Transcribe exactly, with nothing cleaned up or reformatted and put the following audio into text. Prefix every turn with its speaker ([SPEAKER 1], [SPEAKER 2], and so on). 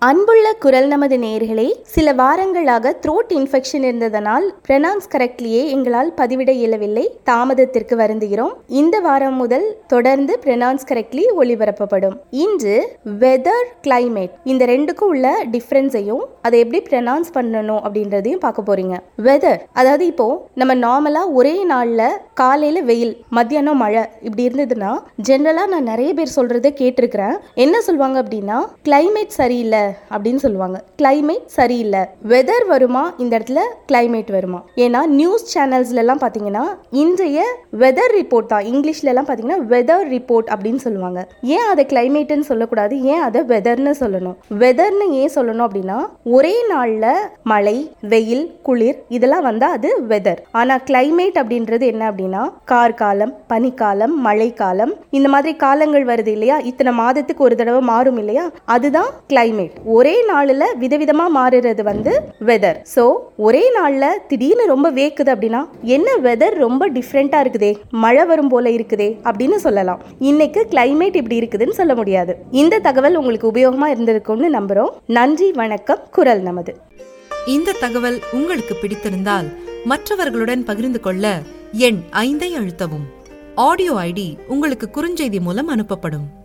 [SPEAKER 1] அன்புள்ள குரல் நமது நேயர்களே, சில வாரங்களாக த்ரோட் இன்ஃபெக்ஷன் இருந்ததனால் ப்ரொனவுன்ஸ் கரெக்ட்லியே எங்களால் பதிவிட இயலவில்லை. தாமதத்திற்கு வருந்துகிறோம். இந்த வாரம் முதல் தொடர்ந்து ப்ரொனவுன்ஸ் கரெக்ட்லி ஒளிபரப்பப்படும். இன்று வெதர், கிளைமேட் இந்த ரெண்டுக்கும் உள்ள டிஃப்ரென்ஸையும் அதை எப்படி ப்ரொனவுன்ஸ் பண்ணணும் அப்படின்றதையும் பார்க்க போறீங்க. வெதர் அதாவது இப்போ நம்ம நார்மலா ஒரே நாள்ல காலையில வெயில், மத்தியானம் மழை இப்படி இருந்ததுன்னா ஜென்ரலா நான் நிறைய பேர் சொல்றதை கேட்டிருக்கிறேன். என்ன சொல்லுவாங்க அப்படின்னா, கிளைமேட் சரியில்லை அப்படின்னு சொல்லுவாங்க. கிளைமேட் சரியில்லை, வெதர் வருமா இந்த இடத்துல, கிளைமேட் வருமா? ஏன்னா நியூஸ் சேனல்ஸ்ல எல்லாம் பாத்தீங்கன்னா இன்றைய வெதர் ரிப்போர்ட் தான், இங்கிலீஷ்ல எல்லாம் பாத்தீங்கன்னா வெதர் ரிப்போர்ட் அப்படின்னு சொல்லுவாங்க. ஏன் அதை கிளைமேட்னு சொல்லக்கூடாது, ஏன் அதை வெதர்னு சொல்லணும்? வெதர்னு ஏன் சொல்லணும் அப்படின்னா, ஒரே நாள்ல மழை, வெயில், குளிர் இதெல்லாம் வந்தா அது வெதர். ஆனா கிளைமேட் அப்படின்றது என்ன அப்படின்னா, கார்காலம், பனிக்காலம், மழைக்காலம் இந்த மாதிரி காலங்கள் வருது இல்லையா, இத்தனை மாதத்துக்கு ஒரு தடவை மாறும் இல்லையா, அதுதான் கிளைமேட். ஒரே நாள்ல விதவிதமா மாறுறது வந்து வெதர். சோ ஒரே நாள்ல திடீர்னு ரொம்ப வேக்குது அப்படின்னா என்ன வெதர் ரொம்ப டிஃப்ரெண்டா இருக்குதே, மழை வரும் போல இருக்குதே அப்படின்னு சொல்லலாம். இன்னைக்கு கிளைமேட் இப்படி இருக்குதுன்னு சொல்ல முடியாது. இந்த தகவல் உங்களுக்கு உபயோகமா இருந்திருக்கும்னு நம்புறோம். நன்றி, வணக்கம். குரல் நமது.
[SPEAKER 2] இந்த தகவல் உங்களுக்கு பிடித்திருந்தால் மற்றவர்களுடன் பகிர்ந்து கொள்ள எண் ஐந்தை அழுத்தவும். ஆடியோ ஐடி உங்களுக்கு குறுஞ்செய்தி மூலம் அனுப்பப்படும்.